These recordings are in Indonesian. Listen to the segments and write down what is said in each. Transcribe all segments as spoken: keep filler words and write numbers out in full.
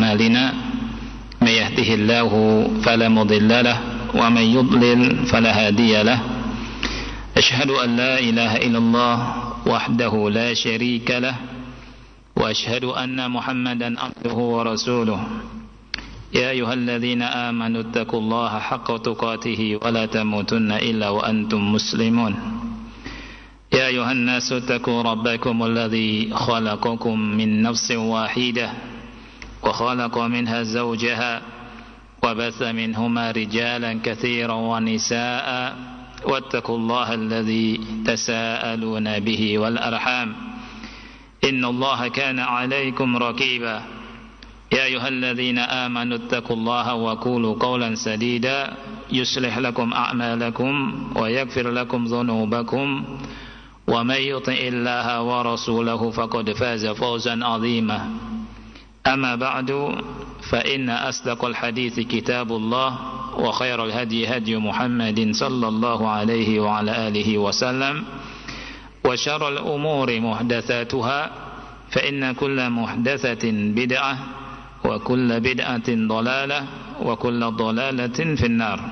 أعمالنا من يهده الله فلا مضل له ومن يضلل فلا هادي له أشهد أن لا إله إلا الله وحده لا شريك له وأشهد أن محمدا عبده ورسوله يا أيها الذين آمنوا اتقوا الله حق تقاته ولا تموتن إلا وأنتم مسلمون يا أيها الناس اتقوا ربكم الذي خلقكم من نفس واحدة وخلق منها زوجها وبث منهما رجالا كثيرا ونساء واتقوا الله الذي تساءلون به والأرحام إن الله كان عليكم رقيبا يا أيها الذين آمنوا اتقوا الله وقولوا قولا سديدا يصلح لكم أعمالكم ويغفر لكم ذنوبكم ومن يطع الله ورسوله فقد فاز فوزا عظيما أما بعد فإن أصدق الحديث كتاب الله وخير الهدي هدي محمد صلى الله عليه وعلى آله وسلم وشر الأمور محدثاتها فإن كل محدثة بدعة وكل بدعة ضلالة وكل ضلالة في النار.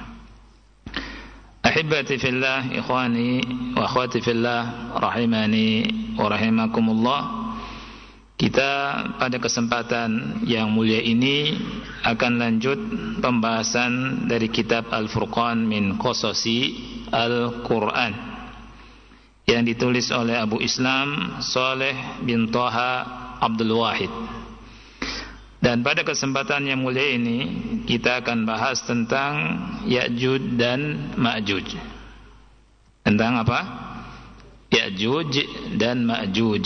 Ahibati fillah, ikhwani wa akhwati fillah, rahimani wa rahimakumullah. Kita pada kesempatan yang mulia ini akan lanjut pembahasan dari kitab Al-Furqan min Qasasi Al-Quran yang ditulis oleh Abu Islam Saleh bin Thaha Abdul Wahid. Dan pada kesempatan yang mulia ini kita akan bahas tentang Ya'juj dan Ma'juj. Tentang apa? Ya'juj dan Ma'juj.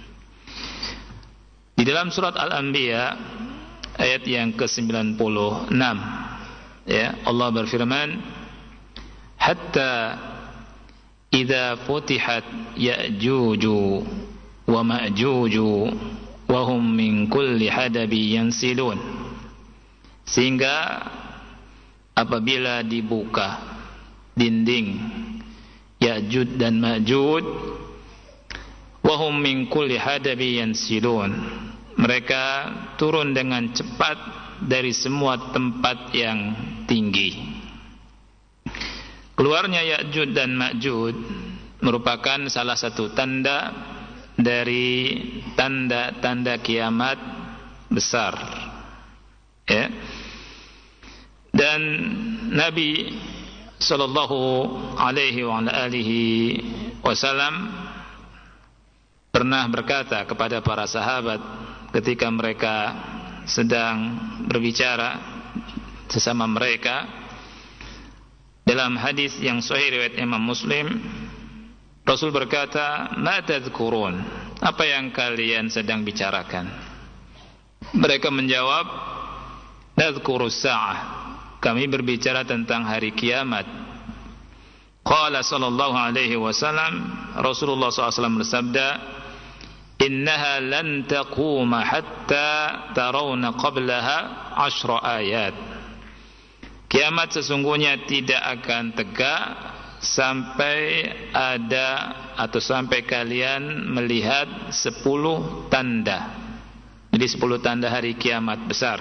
Di dalam surat Al-Anbiya ayat yang ke sembilan puluh enam, ya, Allah berfirman, hatta idza futihat Ya'juj wa Ma'juj wahum min kulli hadabi yansilun, sehingga apabila dibuka dinding Ya'juj dan Ma'juj, wahum min kulli hadabi yansilun, mereka turun dengan cepat dari semua tempat yang tinggi. Keluarnya Ya'juj dan Ma'juj merupakan salah satu tanda dari tanda-tanda kiamat besar, ya. Dan Nabi sallallahu alaihi wa alihi wasallam pernah berkata kepada para sahabat ketika mereka sedang berbicara sesama mereka dalam hadis yang sahih riwayat Imam Muslim, Rasul berkata, "Ma tadhkurun?" Apa yang kalian sedang bicarakan? Mereka menjawab, "Nadhkurus sa'ah." Kami berbicara tentang hari kiamat. Qala sallallahu alaihi wasallam, Rasulullah sallallahu alaihi wasallam bersabda, "Innaha lan taquma hatta tarawna qablaha ashra ayat." Kiamat sesungguhnya tidak akan tegak sampai ada atau sampai kalian melihat sepuluh tanda. Jadi sepuluh tanda hari kiamat besar.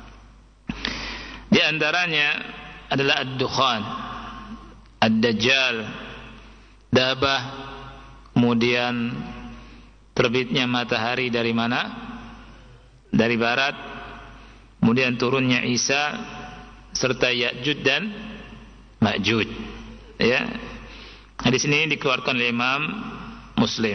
Di antaranya adalah ad-dukhan, ad-dajjal, dabah, kemudian terbitnya matahari dari mana? Dari barat, kemudian turunnya Isa, serta Ya'juj dan Ma'juj. Ya, hadis ini dikeluarkan oleh Imam Muslim.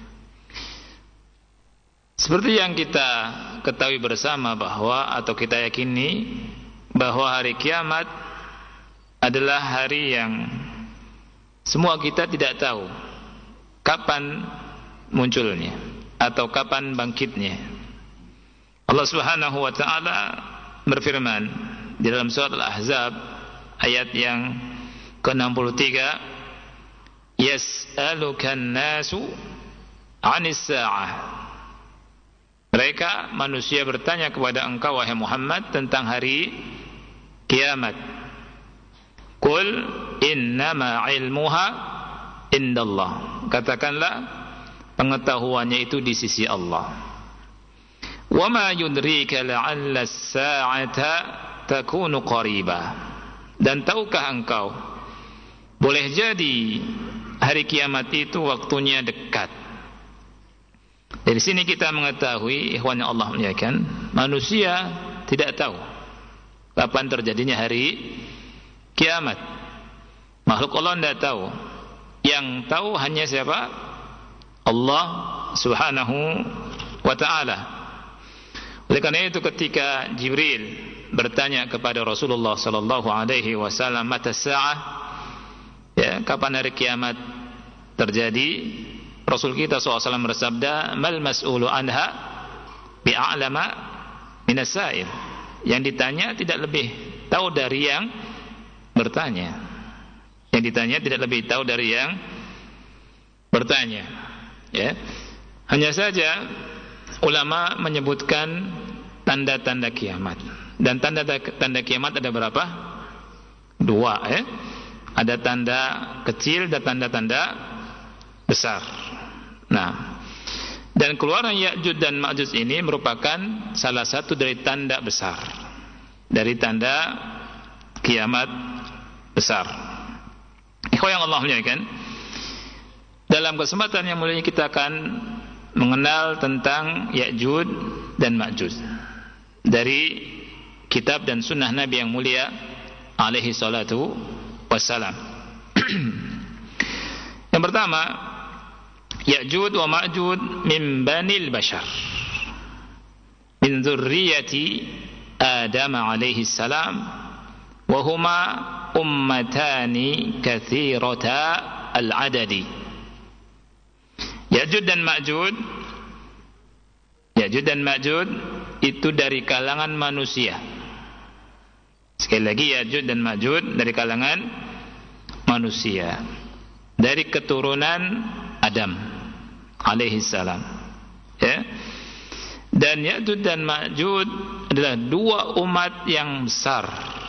Seperti yang kita ketahui bersama bahwa atau kita yakini bahwa hari kiamat adalah hari yang semua kita tidak tahu kapan munculnya atau kapan bangkitnya. Allah Subhanahu wa taala berfirman di dalam surat Al-Ahzab ayat yang ke enam puluh tiga, yas'alukan nasu 'anis sa'ah. Mereka manusia bertanya kepada engkau wahai Muhammad tentang hari kiamat. Qul innama 'ilmuha indallah. Katakanlah pengetahuannya itu di sisi Allah. Wa ma yudrika la'alla as-sa'ata takunu qariba. Dan tahukah engkau, boleh jadi hari kiamat itu waktunya dekat. Dari sini kita mengetahui, ikhwan yang Allah muliakan, manusia tidak tahu kapan terjadinya hari kiamat. Makhluk Allah tidak tahu. Yang tahu hanya siapa? Allah Subhanahu wa ta'ala. Oleh karena itu ketika Jibril bertanya kepada Rasulullah sallallahu alaihi wasallam, mata sa'ah, ya, kapan hari kiamat terjadi? Rasul kita sallallahu alaihi wasallam bersabda, mal mas'ulu anha bi'a'lama minas sa'il. Yang ditanya tidak lebih tahu dari yang bertanya. Yang ditanya tidak lebih tahu dari yang bertanya. Ya. Hanya saja ulama menyebutkan tanda-tanda kiamat. Dan tanda-tanda kiamat ada berapa? Dua, ya. Ada tanda kecil dan tanda-tanda besar. Nah, dan keluaran Ya'juj dan Ma'juj ini merupakan salah satu dari tanda besar, dari tanda kiamat besar. Ikhwan yang Allah muliakan, dalam kesempatan yang mulia kita akan mengenal tentang Ya'juj dan Ma'juj dari kitab dan sunnah Nabi yang mulia alaihi salatu wassalam. Yang pertama, Ya'juj wa Ma'juj min banil bashar, min dzurriyyati Adam alaihi salam, wa huma ummatani katsirata al-adadi. Ya'juj dan Ma'juj, Ya'juj dan Ma'juj itu dari kalangan manusia. Sekali lagi, Ya'juj dan Ma'juj dari kalangan manusia, dari keturunan Adam alaihi salam, ya. Dan Ya'juj dan Ma'juj adalah dua umat yang besar,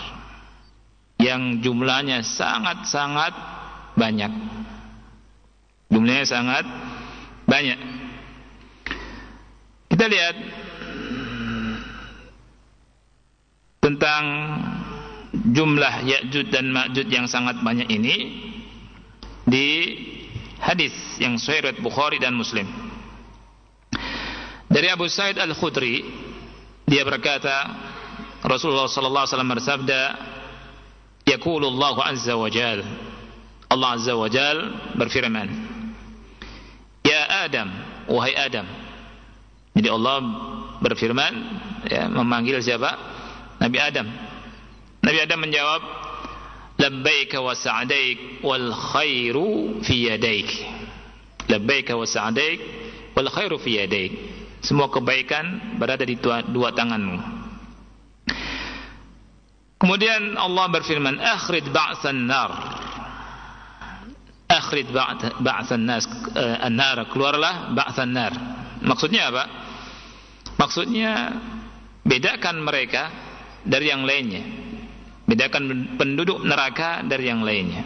yang jumlahnya sangat-sangat banyak. Jumlahnya sangat banyak. Kita lihat tentang jumlah Ya'juj dan Ma'juj yang sangat banyak ini di hadis yang sahih riwayat Bukhari dan Muslim. Dari Abu Sa'id Al-Khudri, dia berkata, Rasulullah sallallahu alaihi wasallam bersabda, yaqulu Allah azza wa jalla, Allah azza wa jalla berfirman, ya Adam, wahai Adam. Jadi Allah berfirman, ya, memanggil siapa? Nabi Adam. Nabi Adam menjawab, labbaika wa sa'daik wal khairu fi yadaik. Labbaika wa sa'daik wal khairu fi yadaik. Semua kebaikan berada di dua, dua tanganmu. Kemudian Allah berfirman, akhrid ba'san nar. Akhrid ba'san nas an-nar, keluarlah ba'san nar. Maksudnya apa? Maksudnya bedakan mereka dari yang lainnya. Bedakan penduduk neraka dari yang lainnya.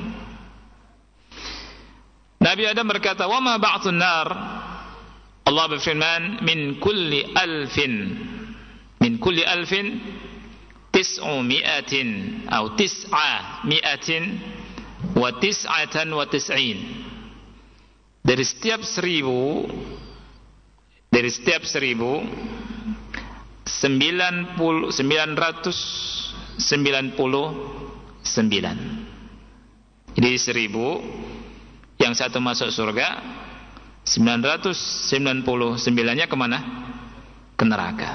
Nabi Adam berkata, wa ma ba'thun nar? Allah berfirman, min kulli alfin, min kulli alfin tis'u mi'atin atau tis'a mi'atin wa tis'atan wa tis'in. Dari setiap seribu, dari setiap seribu sembilan puluh sembilan ratus sembilan puluh sembilan. Jadi seribu, yang satu masuk surga, sembilan ratus sembilan puluh sembilan-nya kemana? Ke neraka.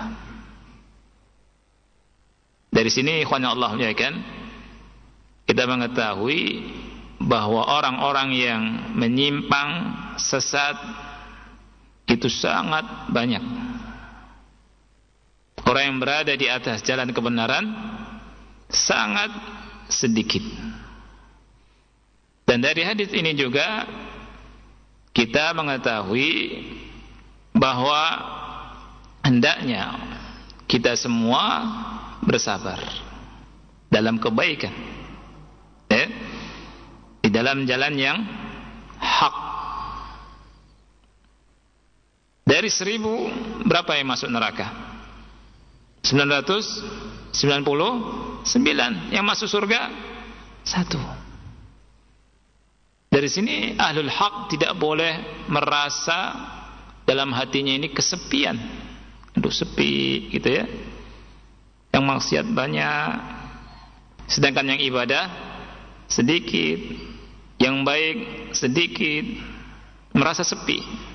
Dari sini ikhwan Allah muliakan, kita mengetahui bahwa orang-orang yang menyimpang, sesat itu sangat banyak. Orang yang berada di atas jalan kebenaran sangat sedikit. Dan dari hadis ini juga kita mengetahui bahwa hendaknya kita semua bersabar dalam kebaikan, eh? di dalam jalan yang hak. Dari seribu, berapa yang masuk neraka? sembilan ratus sembilan puluh sembilan. Yang masuk surga satu. Dari sini ahlul haq tidak boleh merasa dalam hatinya ini kesepian. Aduh sepi gitu ya. Yang maksiat banyak, sedangkan yang ibadah sedikit, yang baik sedikit, merasa sepi.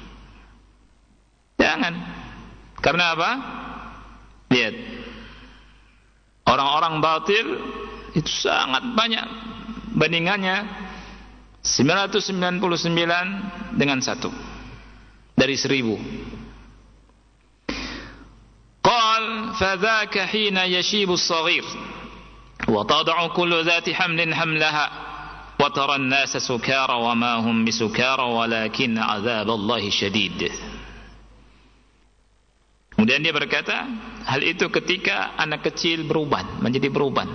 Jangan. Karena apa? Lihat, orang-orang batil itu sangat banyak bandingannya sembilan ratus sembilan puluh sembilan dengan satu dari seribu. Qal fadzaka hina yashibu as-saghir wa tad'u kullu dhati hamlin hamlaha wa tara an-nasa sukara wa ma hum bisukara walakin 'adzaballahi syadid. Kemudian dia berkata, hal itu ketika anak kecil beruban, menjadi beruban.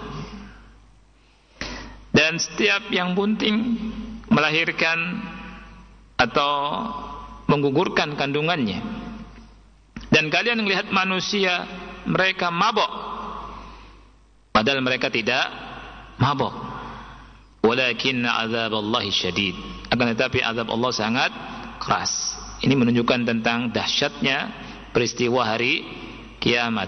Dan setiap yang bunting melahirkan atau menggugurkan kandungannya. Dan kalian melihat manusia, mereka mabok, padahal mereka tidak mabok. Walakin azaballahi syadid. Akan tetapi azab Allah sangat keras. Ini menunjukkan tentang dahsyatnya peristiwa hari kiamat.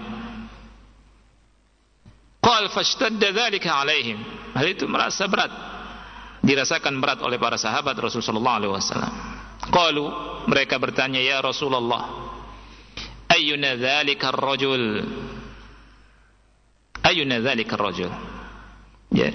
Qal fashtadda dzalika alaihim. Hal itu merasa berat, dirasakan berat oleh para sahabat Rasulullah sallallahu alaihi wasallam. Qalu, mereka bertanya, ya Rasulullah, ayyuna dzalika ar-rajul? Ayyuna dzalika ar-rajul? Ya.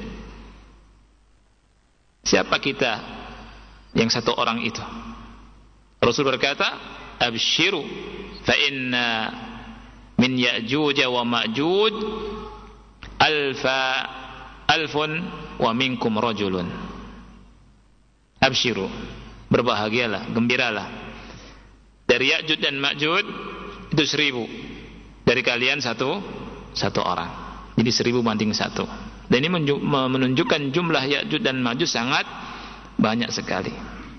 Siapa kita yang satu orang itu? Rasul berkata, abshiru fa inna min Ya'juj wa Ma'juj alfa alfun wa minkum rajulun. Abshiru, berbahagialah, gembiralah. Dari Ya'juj dan Ma'juj itu seribu, dari kalian satu satu orang. Jadi seribu banding satu. Dan ini menunjukkan jumlah Ya'juj dan Ma'juj sangat banyak sekali.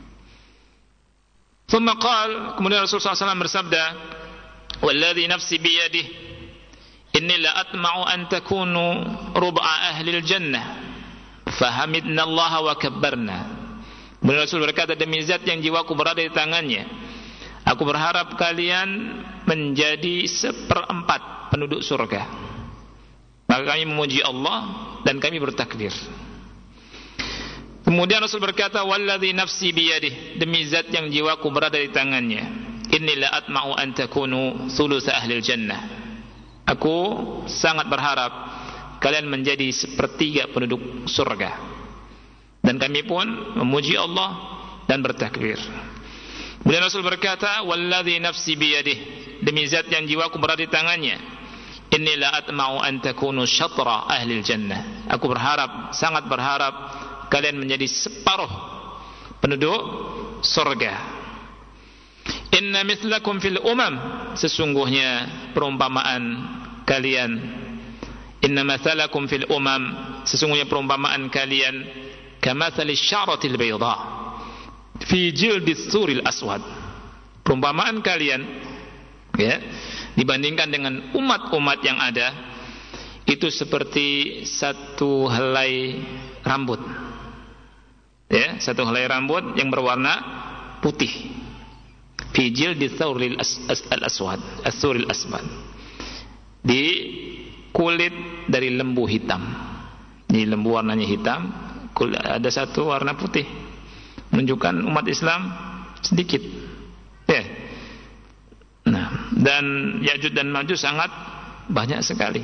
Thumma qala, kemudian Rasulullah sallallahu alaihi wasallam bersabda, walladzi nafsi biyadihi inni la atma'u an takunu rub'a ahli al-jannah fahamidna Allah wa kabbarna. Kemudian Rasul berkata, demi zat yang jiwaku berada di tangannya, aku berharap kalian menjadi seperempat penduduk surga. Maka kami memuji Allah dan kami bertakbir. Kemudian Rasul berkata, walladzi nafsi biyadihi, demi zat yang jiwaku berada di tangannya, inni la atma'u an takunu thuluth ahli al-jannah. Aku sangat berharap kalian menjadi sepertiga penduduk surga. Dan kami pun memuji Allah dan bertakbir. Kemudian Rasul berkata, walladzi nafsi biyadihi, demi zat yang jiwaku berada di tangannya, inni la atma'u an takunu syatra ahli al-jannah. Aku berharap, sangat berharap kalian menjadi separuh penduduk surga. Inna mithlakum fil umam, sesungguhnya perumpamaan kalian, inna mathalakum fil umam, sesungguhnya perumpamaan kalian kamathali syaratil bayda fi jildis suril aswad. Perumpamaan kalian, ya, dibandingkan dengan umat-umat yang ada, itu seperti satu helai rambut, ya, satu helai rambut yang berwarna putih. Fi jildis suril aswad, as-suril aswad, di kulit dari lembu hitam. Di lembu warnanya hitam, ada satu warna putih, menunjukkan umat Islam sedikit, ya. Nah, dan Ya'juj dan Ma'juj sangat banyak sekali.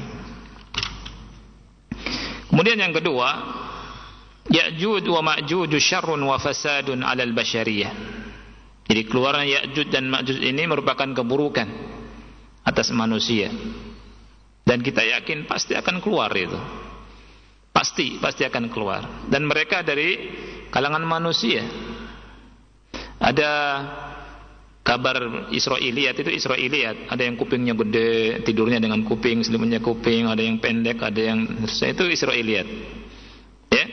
Kemudian yang kedua, Ya'juj wa Ma'juj syarrun wa fasadun 'alal basyariyah. Jadi keluaran Ya'juj dan Ma'juj ini merupakan keburukan atas manusia. Dan kita yakin pasti akan keluar itu. Pasti, pasti akan keluar. Dan mereka dari kalangan manusia. Ada kabar Israiliyat, itu Israiliyat, ada yang kupingnya gede, tidurnya dengan kuping, selimutnya kuping, ada yang pendek, ada yang, itu Israiliyat. Ya.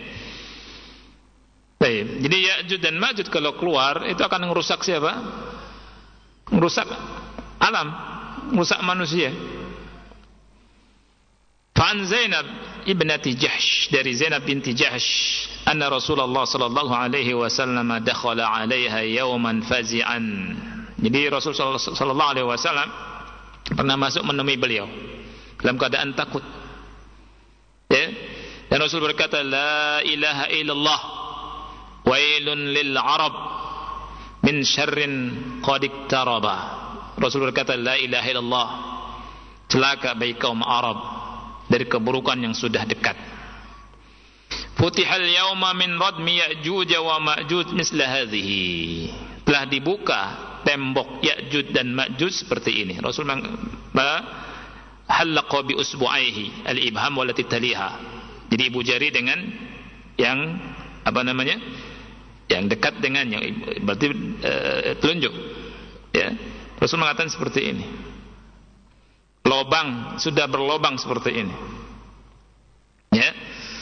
Baik. Jadi Ya'juj dan Ma'juj kalau keluar itu akan merusak siapa? Merusak alam, merusak manusia. an Zainab ibnati Jahsh, dari Zainab binti Jahsh, anna Rasulullah sallallahu alaihi wasallam dakhala 'alaiha yawman fazi'an. Jadi Rasul sallallahu alaihi wasallam pernah masuk menemui beliau dalam keadaan takut. Ya. Dan Rasul berkata, la ilaha illallah wailun lil arab min syarrin qad iktaraba. Rasul berkata, la ilaha illallah, celaka bagi kaum Arab dari keburukan yang sudah dekat. Futihal yawma min radmi Ya'juj wa Ma'juj misla hadhihi. Telah dibuka tembok Ya'juj dan Ma'juj seperti ini. Rasul halaqa bi usbu'aihi al-ibham wallati taliha. Jadi ibu jari dengan yang apa namanya? Yang dekat dengan yang berarti uh, telunjuk. Ya. Rasul mengatakan seperti ini. Lobang sudah berlobang seperti ini. Ya.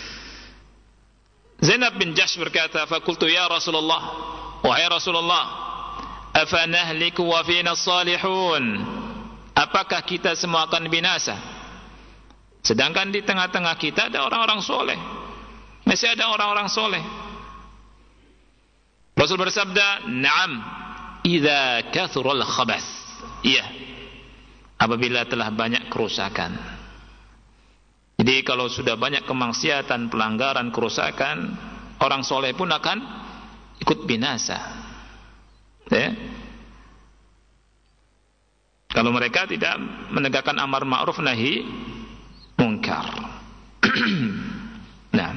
Zainab bin Jahsh berkata, "Faqultu ya Rasulullah, wahai Rasulullah, afanahliku wa fina salihun?" Apakah kita semua akan binasa? Sedangkan di tengah-tengah kita ada orang-orang soleh. Masih ada orang-orang soleh. Rasul bersabda, "Na'am, idza kathural khabas." Iya. Apabila telah banyak kerusakan. Jadi kalau sudah banyak kemaksiatan, pelanggaran, kerusakan, orang soleh pun akan ikut binasa. Ya. Kalau mereka tidak menegakkan amar ma'ruf nahi munkar. Nah,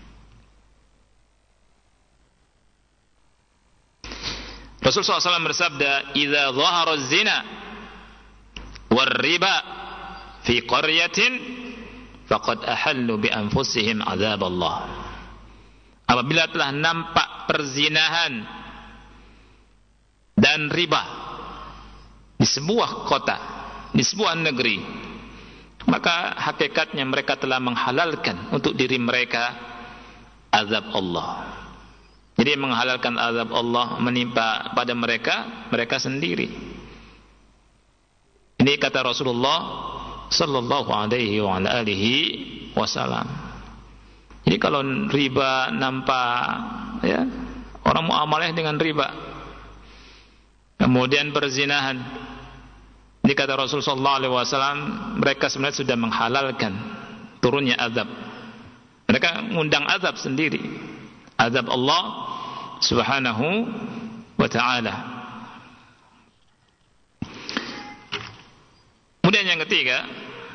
Rasul sallallahu alaihi wasallam bersabda, "Idza dhahara az-zina war riba fi qaryatin faqad ahallu bi anfusihim azab Allah." Apabila telah nampak perzinahan dan riba di sebuah kota, di sebuah negeri, maka hakikatnya mereka telah menghalalkan untuk diri mereka azab Allah. Jadi menghalalkan azab Allah menimpa pada mereka, mereka sendiri. Ini kata Rasulullah sallallahu alaihi wa alihi wasallam. Jadi kalau riba nampak, ya, orang muamalah dengan riba, kemudian perzinahan, ini kata Rasul sallallahu alaihi wasallam, mereka sebenarnya sudah menghalalkan turunnya azab. Mereka mengundang azab sendiri, azab Allah Subhanahu wa ta'ala. Kemudian yang ketiga,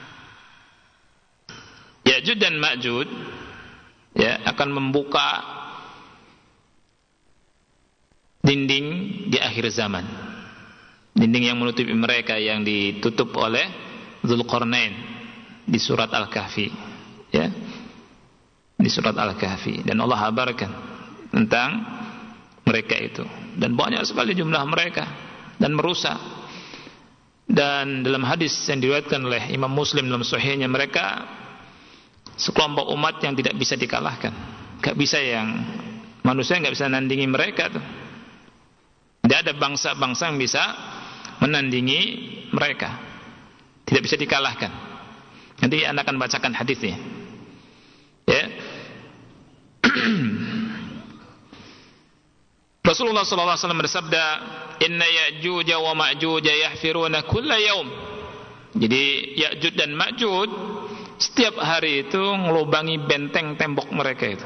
Ya'juj dan Ma'juj, ya, akan membuka dinding di akhir zaman. Dinding yang menutupi mereka yang ditutup oleh Dzulqarnain di surat Al-Kahfi, ya, di surat Al-Kahfi. Dan Allah habarkan tentang mereka itu, dan banyak sekali jumlah mereka, dan merusak. Dan dalam hadis yang diriwayatkan oleh Imam Muslim dalam sahihnya, mereka sekelompok umat yang tidak bisa dikalahkan. Gak bisa, yang manusia gak bisa nandingi mereka tuh. Tidak ada bangsa-bangsa yang bisa menandingi mereka, tidak bisa dikalahkan. Nanti Anda akan bacakan hadisnya, ya. Rasulullah sallallahu alaihi wasallam bersabda, "Inna Ya'juj wa Ma'juj yahfiruna kulla yaum." Jadi Ya'juj dan Ma'juj setiap hari itu ngelubangi benteng tembok mereka itu.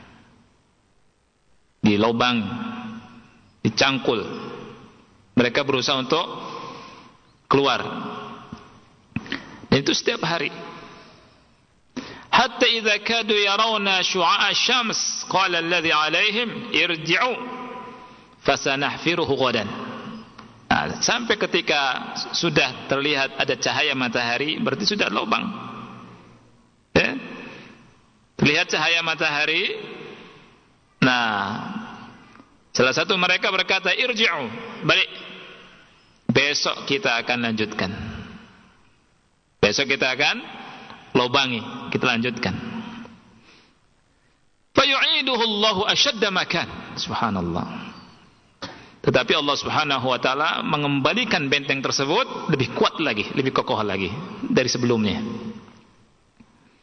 Dilobang, dicangkul. Mereka berusaha untuk keluar. Dan itu setiap hari. Hatta idza kadu yarawna syu'a asy-syams qala alladhi 'alaihim irji'u fasanahfiruhu ghadan. Nah, sampai ketika sudah terlihat ada cahaya matahari, berarti sudah lubang. Ya? Terlihat cahaya matahari. Nah, salah satu mereka berkata, irji'u, balik. Besok kita akan lanjutkan. Besok kita akan lubangi, kita lanjutkan. Fayu'iduhu Allahu ashadda makan. Subhanallah. Tetapi Allah Subhanahu wa taala mengembalikan benteng tersebut lebih kuat lagi, lebih kokoh lagi dari sebelumnya.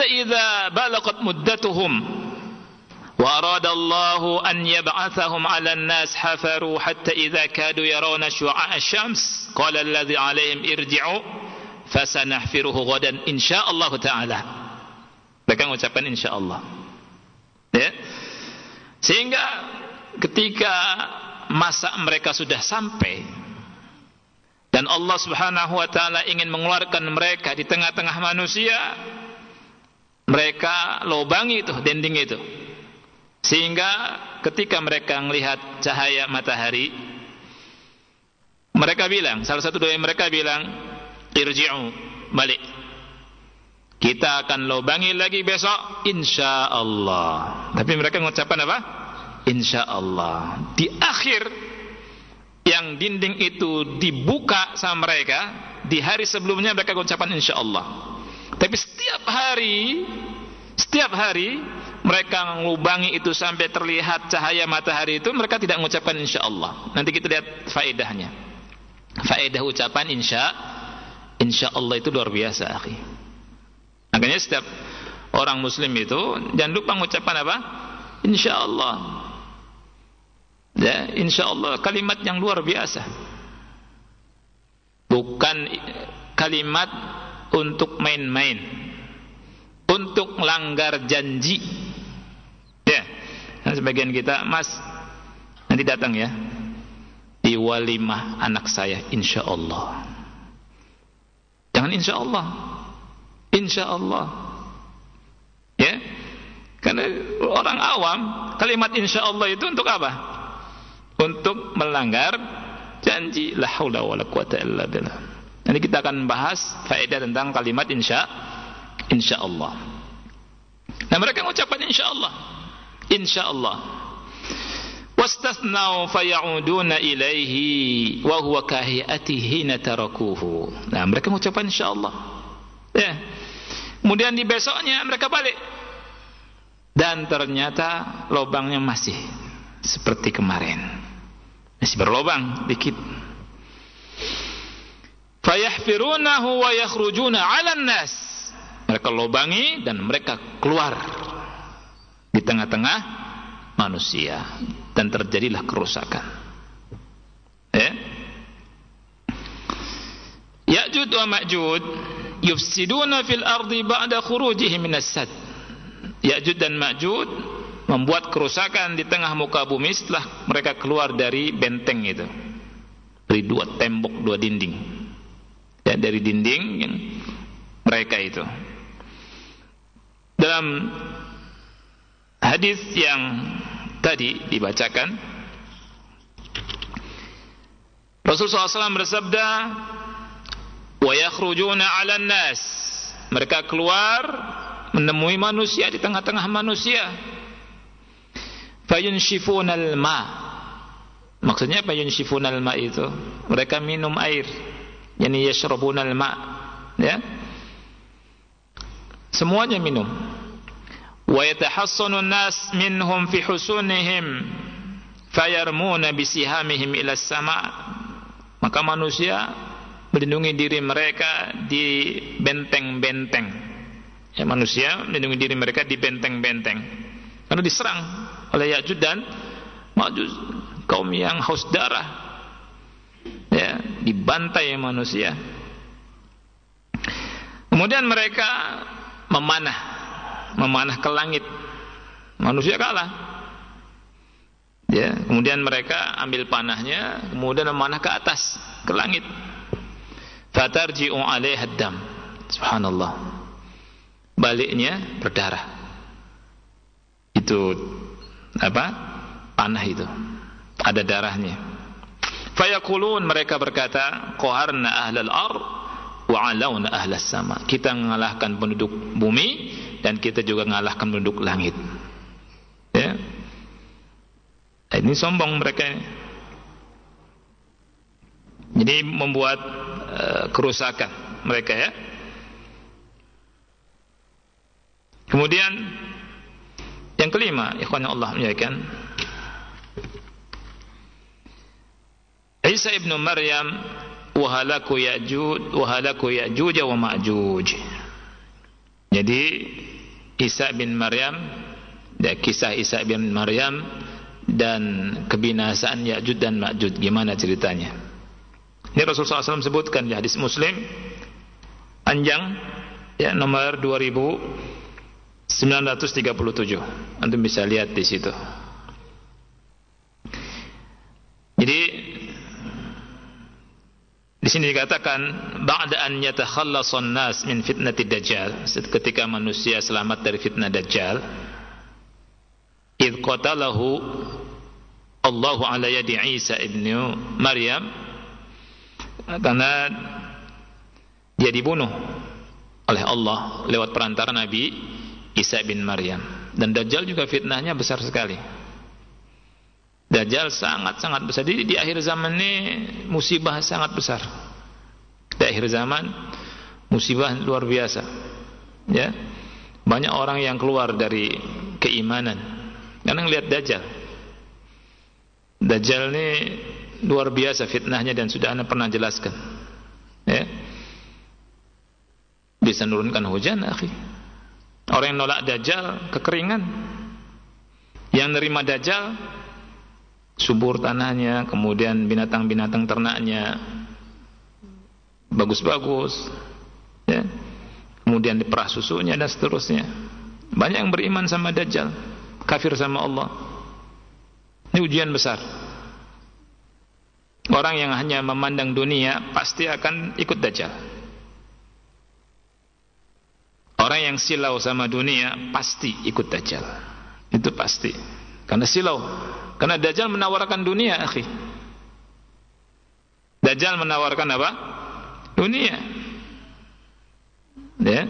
hatta idza balaghat muddatuhum وأراد الله أن يبعثهم على الناس حفروا حتى إذا كادوا يرون شعاع الشمس قال الذي عليهم ارجعوا فسنحفره غدا إن شاء الله تعالى. Mereka mengucapkan insya Allah, ya. Sehingga ketika masa mereka sudah sampai dan Allah Subhanahu wa taala ingin mengeluarkan mereka di tengah-tengah manusia, mereka lobangi itu dinding itu. Sehingga ketika mereka melihat cahaya matahari, mereka bilang, salah satu dari mereka bilang, irji'u, balik. Kita akan lobangi lagi besok, insya Allah. Tapi mereka mengucapkan apa? Insya Allah. Di akhir yang dinding itu dibuka sama mereka, di hari sebelumnya mereka mengucapkan insya Allah. Tapi setiap hari, setiap hari mereka melubangi itu sampai terlihat cahaya matahari itu, mereka tidak mengucapkan insya Allah. Nanti kita lihat faedahnya. Faedah ucapan insya insya Allah itu luar biasa, akhi. Makanya setiap orang muslim itu jangan lupa mengucapkan apa? Insya Allah. Ya, insya Allah kalimat yang luar biasa. Bukan kalimat untuk main-main, untuk melanggar janji. Ya, dan sebagian kita, Mas, nanti datang ya di walimah anak saya, insya Allah. Jangan insya Allah, insya Allah. Ya, karena orang awam kalimat insya Allah itu untuk apa? Untuk melanggar janji. La haula wala quwata illa billah. Nanti kita akan bahas faedah tentang kalimat insya insya Allah. Nah, mereka mengucapkan insya Allah. Insya Allah. Wastathnau faya'uduna ilaihi wa huwa kahiyatihi hina tarakuhu. Nah, mereka mengucapkan insya Allah. Ya. Kemudian di besoknya mereka balik. Dan ternyata lubangnya masih seperti kemarin. Masih berlubang dikit. Fayahfirunahu wa yakhrujuna 'alan nas. Mereka lubangi dan mereka keluar di tengah-tengah manusia dan terjadilah kerusakan. Ya. Ya'jud wa Ma'jud yufsiduna fil ardi ba'da khurujihim minas sad. Ya'jud dan Ma'jud membuat kerusakan di tengah muka bumi setelah mereka keluar dari benteng itu. Dari dua tembok, dua dinding. Ya, dari dinding mereka itu. Dalam hadis yang tadi dibacakan, Rasulullah shallallahu alaihi wasallam bersabda, "Wa yakhrujuna 'alan nas." Mereka keluar menemui manusia di tengah-tengah manusia. Fayunshifunal ma. Maksudnya fayunshifunal ma itu mereka minum air, yani yashrabunal ma, ya. Semuanya minum. Wa yatahassanu an-nas minhum fi husunihim fayarmuna bisihamihim ila as-sama'. Maka manusia melindungi diri mereka di benteng-benteng. Ya, manusia melindungi diri mereka di benteng-benteng. Karena diserang oleh Ya'juj dan Ma'juj, kaum yang haus darah. Ya, dibantai manusia. Kemudian mereka memanah, memanah ke langit. Manusia kalah. Ya, kemudian mereka ambil panahnya, kemudian memanah ke atas, ke langit. Fatarji'u 'alaiha ad-dam. Subhanallah. Baliknya berdarah. Itu apa? Panah itu. Ada darahnya. Fayaqulun, mereka berkata, qaharna ahlal ard wa 'alauna ahlas sama. Kita mengalahkan penduduk bumi dan kita juga mengalahkan penduduk langit. Ya. Ini sombong mereka. Jadi membuat uh, kerusakan mereka, ya. Kemudian yang kelima, ikhwan Allah muliakan, Isa ibnu Maryam wa halaku Ya'juj wa halaku Ya'juj wa Ma'juj. Jadi Isa bin Maryam, ya, kisah Isa bin Maryam dan kebinasaan Ya'juj dan Ma'juj. Gimana ceritanya? Ini Rasulullah shallallahu alaihi wasallam sebutkan di hadis Muslim panjang, ya, nomor dua ribu sembilan ratus tiga puluh tujuh. Antum bisa lihat di situ. Jadi di sini dikatakan ba'da an yatakhallasun nas min fitnatid dajjal, ketika manusia selamat dari fitnah dajjal, id qatalahu Allahu ala yadi Isa ibnu Maryam, karena dia dibunuh oleh Allah lewat perantara Nabi Isa bin Maryam. Dan Dajjal juga fitnahnya besar sekali. Dajjal sangat-sangat besar. Di, di akhir zaman ini musibah sangat besar. Di akhir zaman musibah luar biasa. Ya, banyak orang yang keluar dari keimanan karena ngelihat Dajjal. Dajjal ini luar biasa fitnahnya dan sudah Anda pernah jelaskan. Ya, bisa menurunkan hujan, akhi. Orang yang nolak Dajjal kekeringan. Yang nerima Dajjal subur tanahnya, kemudian binatang-binatang ternaknya bagus-bagus, ya. Kemudian diperah susunya dan seterusnya. Banyak yang beriman sama Dajjal, kafir sama Allah. Ini ujian besar. Orang yang hanya memandang dunia pasti akan ikut Dajjal. Orang yang silau sama dunia pasti ikut Dajjal. Itu pasti. Karena silau. Karena Dajjal menawarkan dunia, akhi. Dajjal menawarkan apa? Dunia. Ya.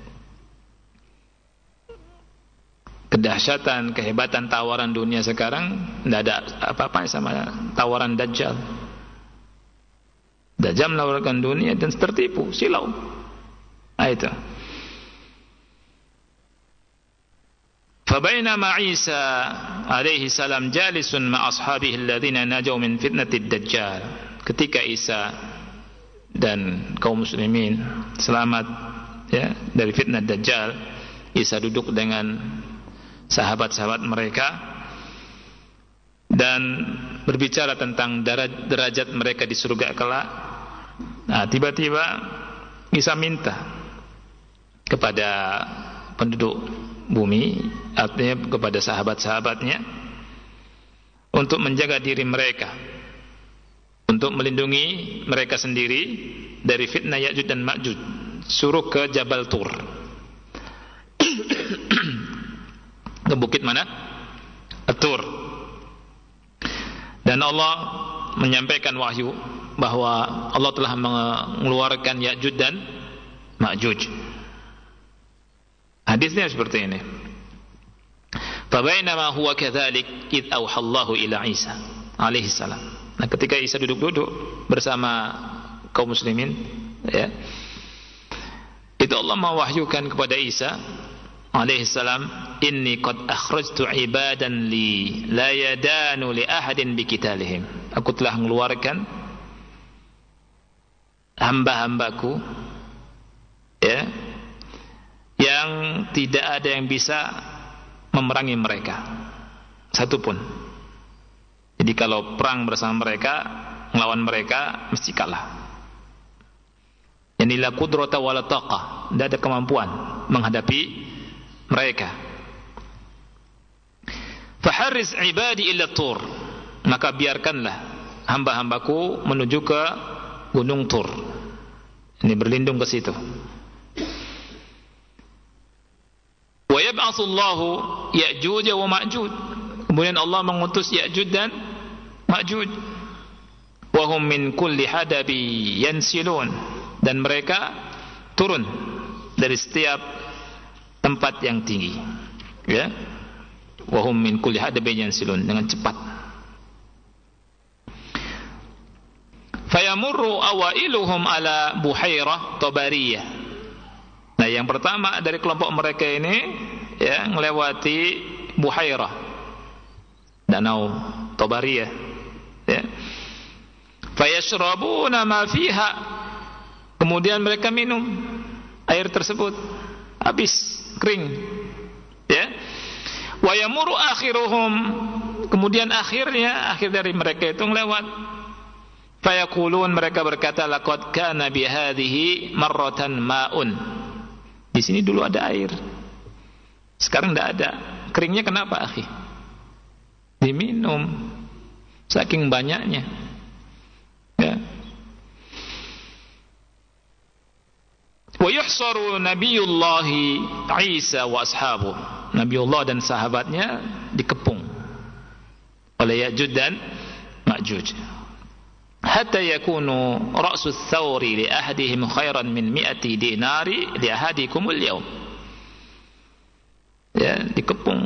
Kedahsyatan, kehebatan tawaran dunia sekarang tidak ada apa-apa sama tawaran Dajjal. Dajjal menawarkan dunia dan tertipu, silau. Nah, itu. فبينما عيسى عليه السلام جالس مع أصحابه الذين نجوا من فتنة الدجال, ketika Isa dan kaum muslimin selamat, ya, dari fitnah Dajjal, Isa duduk dengan sahabat-sahabat mereka dan berbicara tentang derajat mereka di surga kelak. Nah, tiba-tiba Isa minta kepada penduduk bumi, artinya kepada sahabat-sahabatnya, untuk menjaga diri mereka, untuk melindungi mereka sendiri dari fitnah Ya'juj dan Ma'juj. Suruh ke Jabal Tur. Ke bukit mana? At-Tur. Dan Allah menyampaikan wahyu bahwa Allah telah mengeluarkan Ya'juj dan Ma'juj. Hadisnya seperti ini. Fabainama huwa kadzalik id auhallahu ila Isa alaihi salam. Nah, ketika Isa duduk-duduk bersama kaum muslimin, ya, itu Allah mewahyukan kepada Isa alaihi salam, inni qad akhrajtu ibadan li la yadanu li ahadin biqitalihim. Aku telah mengeluarkan hamba-hambaku, ya, yang tidak ada yang bisa memerangi mereka satupun. Jadi kalau perang bersama mereka, melawan mereka, mesti kalah. Yani la qudrata wala taqah, tidak ada kemampuan menghadapi mereka. Faharris ibadi illa Tur, maka biarkanlah hamba-hambaku menuju ke gunung Tur. Ini berlindung ke situ. Wa yab'atsullahu Ya'juj wa Ma'juj. Kemudian Allah mengutus Ya'juj dan Ma'juj. Wa hum min kulli hadabi yansilun, dan mereka turun dari setiap tempat yang tinggi. Ya. Wa hum min kulli hadabi yansilun, dengan cepat. Fayamurru awailuhum ala buhairah Tabariyah. Nah, yang pertama dari kelompok mereka ini, ya, melewati Buhairah, danau Tabariyah, ya. Fayashrabuna ma fiha, kemudian mereka minum air tersebut, habis, kering. Ya. Wa yamuru akhiruhum, kemudian akhirnya akhir dari mereka itu lewat. Fayaqulun, mereka berkata, laqad kana bi hadhihi marratan ma'un. Di sini dulu ada air. Sekarang tidak ada. Keringnya kenapa, akhi? Diminum saking banyaknya. Ya. Wa yuhsaru nabiyullahi Isa wa ashabu. Nabiullah dan sahabatnya dikepung oleh Ya'juj dan Ma'juj. Hatta yakunu ra'su ats-tsawri li ahadihim khairan min mi'ati dinari li ahadikumul yawm. Ya, dikepung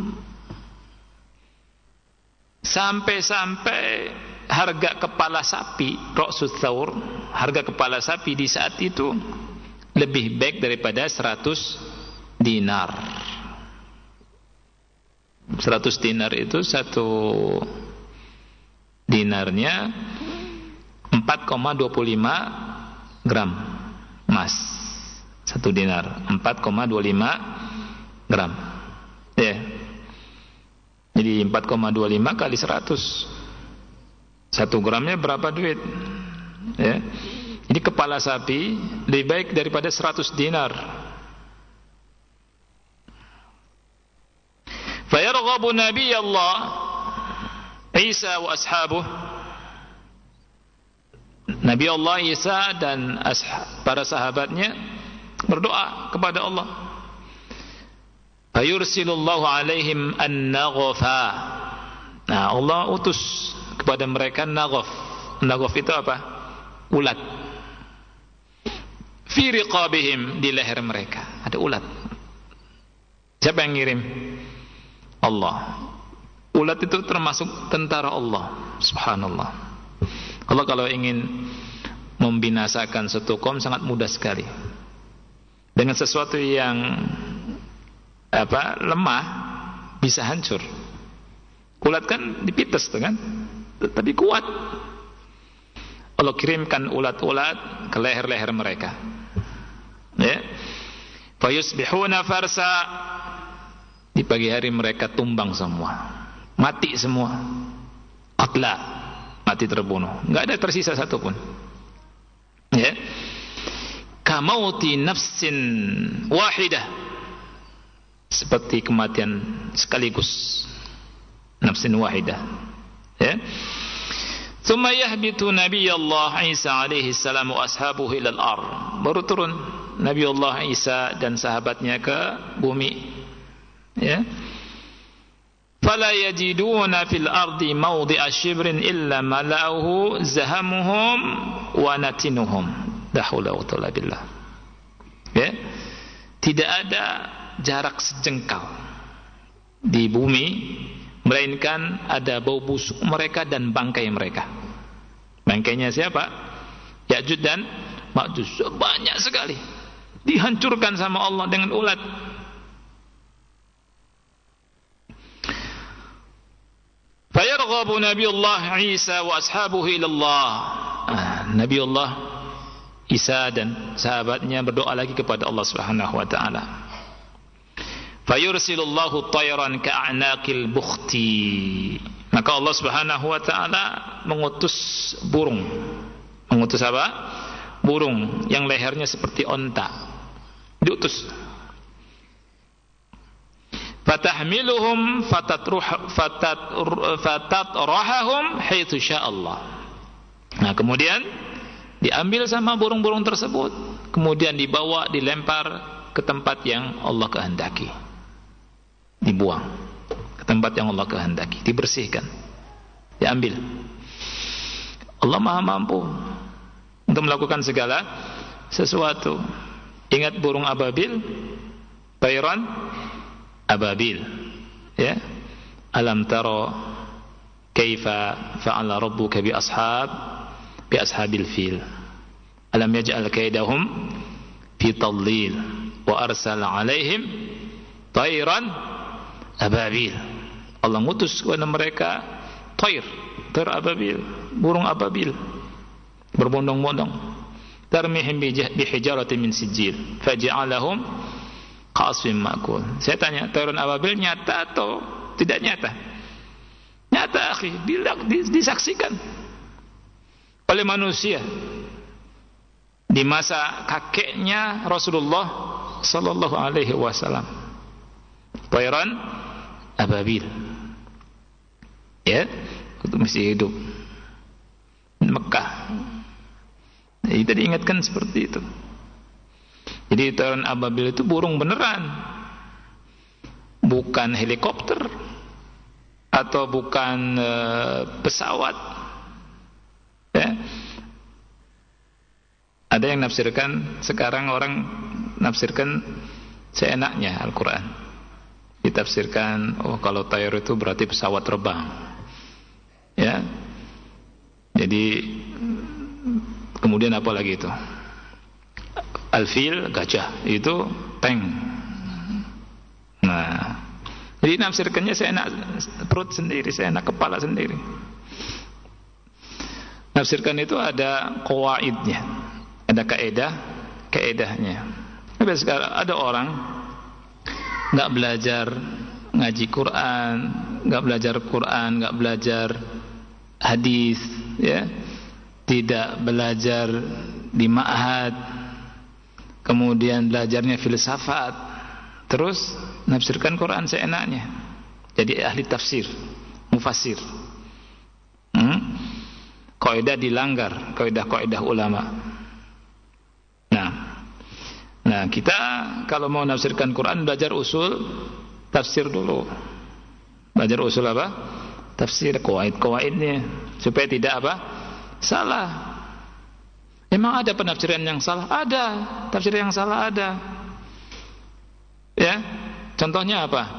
sampai-sampai harga kepala sapi, ra'su ats-tsawr, harga kepala sapi di saat itu lebih baik daripada seratus dinar. seratus dinar itu satu dinarnya empat koma dua puluh lima gram emas. Satu dinar empat koma dua puluh lima gram. Ya. Jadi empat koma dua puluh lima kali seratus. Satu gramnya berapa duit? Ya. Jadi kepala sapi lebih baik daripada seratus dinar. Fayarghabu Nabi Allah Isa wa ashabuh. Nabi Allah Isa dan para sahabatnya berdoa kepada Allah. Fayursilullahu alaihim an-naghfa. Nah, Allah utus kepada mereka naghaf. Naghaf itu apa? Ulat. Fi riqabihim, di leher mereka ada ulat. Siapa yang ngirim? Allah. Ulat itu termasuk tentara Allah. Subhanallah. Allah kalau ingin membinasakan satu kaum sangat mudah sekali. Dengan sesuatu yang apa lemah bisa hancur. Ulat kan dipites tuh kan, tapi kuat. Allah kirimkan ulat-ulat ke leher-leher mereka. Ya. Fayusbihuna farsa. Di pagi hari mereka tumbang semua. Mati semua. Qatla, mati terbunuh. Enggak ada tersisa satu pun. Ya. Kamauti nafsin wahidah. Seperti kematian sekaligus. Nafsin wahidah. Ya. Tsumma yahbitu Nabi Allah Isa alaihi salam wa ashabuhu ila al-ard. Baru turun Nabi Allah Isa dan sahabatnya ke bumi. Ya. Fala yajiduna fil ardi mawdi'a shibrin illa mala'uhu zahamuhum wa natinuhum. La haula wa quwwata illa billah. Ya. Tidak ada jarak sejengkal di bumi melainkan ada bau busuk mereka dan bangkai mereka. Bangkainya siapa? Ya'juj dan Ma'juj. Banyak sekali. Dihancurkan sama Allah dengan ulat. Fayarghabu Nabiullah Isa wa ashabuhu ila Allah. Nabiullah Isa dan sahabatnya berdoa lagi kepada Allah Subhanahu wa taala. Fayursilullahu tayran ka'anaqil bukhti. Maka Allah Subhanahu wa taala mengutus burung. Mengutus apa? Burung yang lehernya seperti onta. Diutus. Fatahmiluhum fatatruh fatat fatatrahahum haitsu sya'allah. Nah, kemudian diambil sama burung-burung tersebut, kemudian dibawa, dilempar ke tempat yang Allah kehendaki. Dibuang ke tempat yang Allah kehendaki, dibersihkan, diambil. Allah Maha mampu untuk melakukan segala sesuatu. Ingat burung ababil, tayran ababil, ya. Alam tara kaifa fa'ala rabbuka bi ashab bi ashabil fil. Alam yaj'al kaidahum fi tadlil wa arsala 'alaihim tayran ababil. Allah ngutus kepada mereka tayr, tayr ababil, burung ababil berbondong-bondong. Tarmihim bi hijaratin min sijil faj'alahum Khasfim ma'kul. Saya tanya, tayran ababil nyata atau tidak nyata? Nyata, akhi, disaksikan oleh manusia di masa kakeknya Rasulullah sallallahu alaihi wasallam. Tayran ababil, ya, itu masih hidup Mekah. Itu diingatkan seperti itu. Jadi tayran ababil itu burung beneran, bukan helikopter atau bukan e, pesawat. Ya. Ada yang nafsirkan, sekarang orang nafsirkan seenaknya Al-Quran. Ditafsirkan, oh kalau tayar itu berarti pesawat terbang. Ya. Jadi kemudian apa lagi itu? Al-fil, gajah, itu tank. Nah, jadi nafsirkannya seenak perut sendiri, seenak kepala sendiri. Nafsirkan itu ada qawaidnya, ada kaedah, kaedahnya. Tapi sekarang ada orang nggak belajar ngaji Quran, nggak belajar Quran, nggak belajar hadis, ya, tidak belajar di ma'had, kemudian belajarnya filsafat, terus nafsirkan Quran seenaknya. Jadi ahli tafsir, mufassir. Hmm? Kaidah dilanggar, kaidah-kaidah ulama. Nah, nah kita kalau mau nafsirkan Quran belajar usul tafsir dulu. Belajar usul apa? Tafsir, kawaid-kawaidnya, supaya tidak apa? Salah. Memang ada penafsiran yang salah? Ada. Tafsir yang salah ada. Ya. Contohnya apa?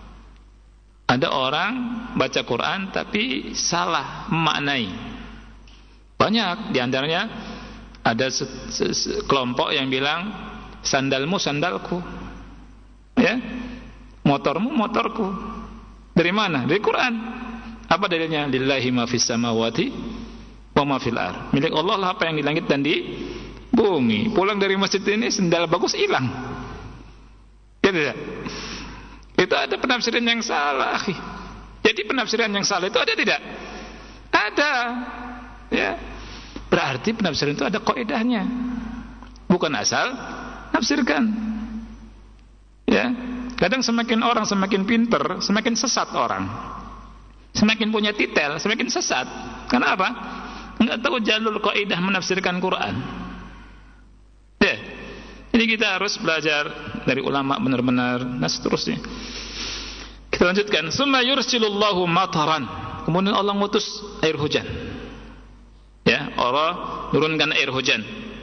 Ada orang baca Quran tapi salah memaknai. Banyak. Di antaranya ada kelompok yang bilang sandalmu sandalku. Ya. Motormu motorku. Dari mana? Dari Quran. Apa dalilnya? Lillahi ma fis samawati wa ma fil ardh. Milik Allah lah apa yang di langit dan di bumi. Pulang dari masjid ini sendal bagus hilang. Ya tidak? Itu ada penafsiran yang salah, akhi. Jadi penafsiran yang salah itu ada tidak? Ada. Ya. Berarti penafsiran itu ada kaidahnya. Bukan asal nafsirkan. Ya. Kadang semakin orang semakin pinter, semakin sesat orang. Semakin punya titel, semakin sesat. Kenapa? Enggak tahu jalur kaidah menafsirkan Quran. Ya. Jadi kita harus belajar dari ulama benar-benar. Nah seterusnya. Kita lanjutkan. Summa yursilullahu mataran. Kemudian Allah ngutus air hujan. Ya, Allah turunkan air hujan.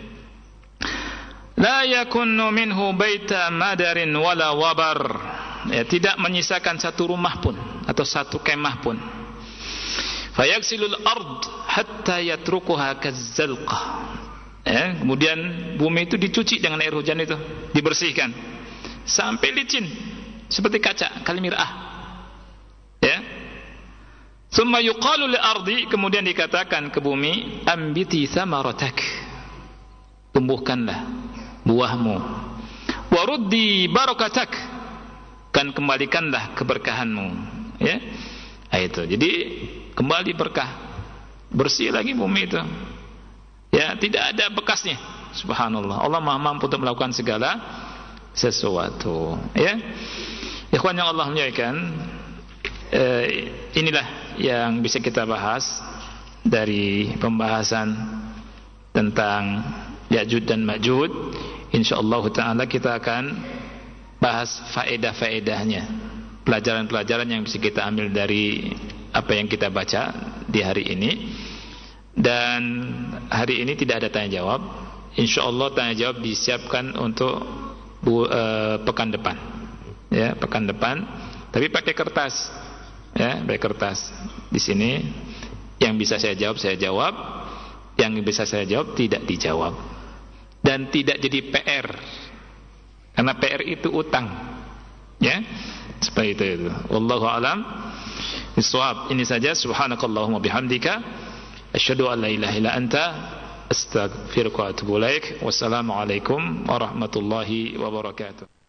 La yakunnu minhu baita madarin wala wabar. Ya, tidak menyisakan satu rumah pun atau satu kemah pun. Fayagsilul ard hatta yatrukuha kazzalqah. Ya, kemudian bumi itu dicuci dengan air hujan itu, dibersihkan sampai licin seperti kaca kalmirah. Ya. Summa yuqalu lil ardi, kemudian dikatakan ke bumi, ambiti thamaratak. Tumbuhkanlah buahmu. Waruddi barakatak, kan kembalikanlah keberkahanmu. Ya. Nah, itu. Jadi kembali berkah. Bersih lagi bumi itu. Ya, tidak ada bekasnya. Subhanallah. Allah Maha mampu untuk melakukan segala sesuatu. Ya. Ikhwan yang Allah muliakan, eh, inilah yang bisa kita bahas dari pembahasan tentang Ya'juj dan Ma'juj. Insyaallah taala kita akan bahas faedah-faedahnya, pelajaran-pelajaran yang bisa kita ambil dari apa yang kita baca di hari ini. Dan hari ini tidak ada tanya jawab. Insyaallah tanya jawab disiapkan untuk bu, uh, pekan depan. Ya, pekan depan, tapi pakai kertas. Ya, pakai kertas. Di sini yang bisa saya jawab saya jawab, yang bisa saya jawab tidak dijawab. Dan tidak jadi P R. Karena P R itu utang. Ya. Seperti itu itu. Wallahu a'lam bissawab. Ini saja. Subhanakallahumma bihamdika asyhadu an la ilaha illa anta astaghfiruka wa atubu ilaik. Wassalamualaikum warahmatullahi wabarakatuh.